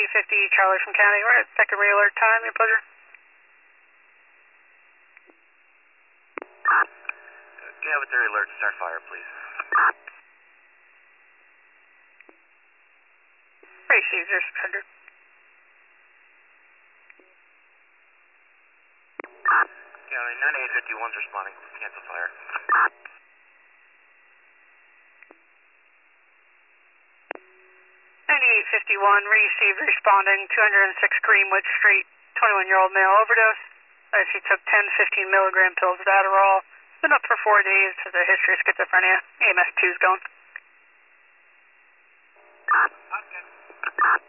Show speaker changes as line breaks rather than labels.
9850 Charlie from County. We're at secondary alert time. Your pleasure.
Cavitary alert, start fire, please.
Receive 0600.
County 9851's responding. Cancel fire.
9851, received responding, 206 Greenwood Street, 21-year-old male overdose. She took 10 15-milligram pills of Adderall. Been up for 4 days, has a history of schizophrenia. EMS 2's going.
Okay.